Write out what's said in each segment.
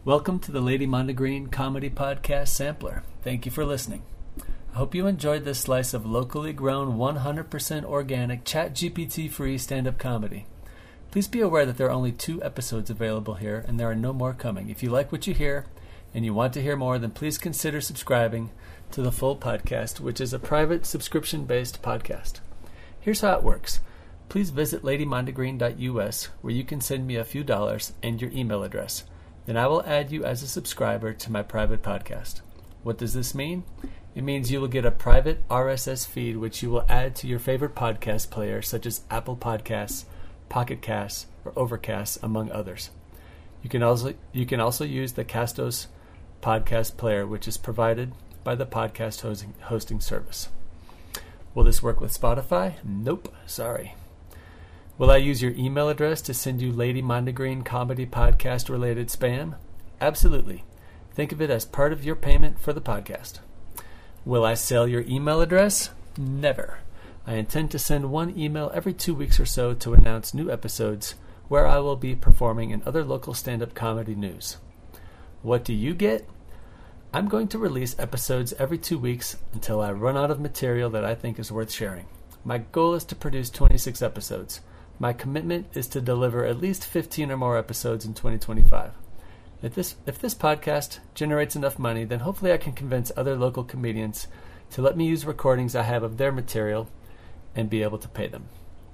Welcome to the Lady Mondegreen Comedy Podcast Sampler. Thank you for listening. I hope you enjoyed this slice of locally grown, 100% organic, ChatGPT-free stand-up comedy. Please be aware that there are only 2 episodes available here, and there are no more coming. If you like what you hear and you want to hear more, then please consider subscribing to the full podcast, which is a private subscription-based podcast. Here's how it works. Please visit ladymondegreen.us, where you can send me a few dollars and your email address. Then I will add you as a subscriber to my private podcast. What does this mean? It means you will get a private RSS feed which you will add to your favorite podcast player, such as Apple Podcasts, Pocket Casts, or Overcast, among others. You can also use the Castos podcast player, which is provided by the podcast hosting service. Will this work with Spotify? Nope, sorry. Will I use your email address to send you Lady Mondegreen comedy podcast related spam? Absolutely. Think of it as part of your payment for the podcast. Will I sell your email address? Never. I intend to send one email every 2 weeks or so to announce new episodes where I will be performing in other local stand-up comedy news. What do you get? I'm going to release episodes every 2 weeks until I run out of material that I think is worth sharing. My goal is to produce 26 episodes. My commitment is to deliver at least 15 or more episodes in 2025. If this podcast generates enough money, then hopefully I can convince other local comedians to let me use recordings I have of their material and be able to pay them.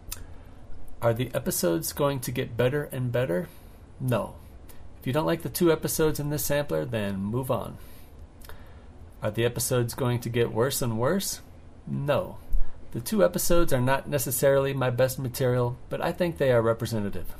Are the episodes going to get better and better? No. If you don't like the 2 episodes in this sampler, then move on. Are the episodes going to get worse and worse? No. The 2 episodes are not necessarily my best material, but I think they are representative.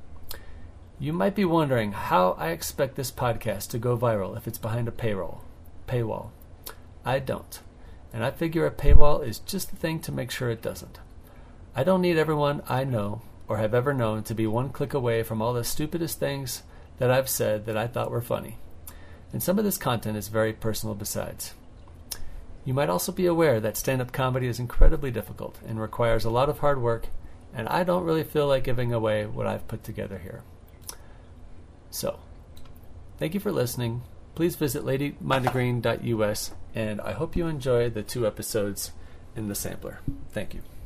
You might be wondering how I expect this podcast to go viral if it's behind a paywall. I don't. And I figure a paywall is just the thing to make sure it doesn't. I don't need everyone I know or have ever known to be one click away from all the stupidest things that I've said that I thought were funny. And some of this content is very personal besides. You might also be aware that stand-up comedy is incredibly difficult and requires a lot of hard work, and I don't really feel like giving away what I've put together here. So, thank you for listening. Please visit ladymondegreen.us, and I hope you enjoy the 2 episodes in the sampler. Thank you.